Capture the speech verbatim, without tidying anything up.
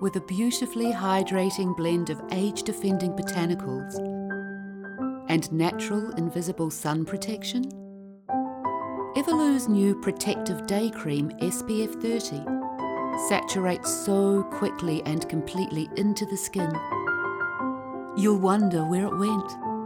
with a beautifully hydrating blend of age-defending botanicals and natural invisible sun protection, Evolu's new Protective Day Cream S P F thirty saturates so quickly and completely into the skin, you'll wonder where it went.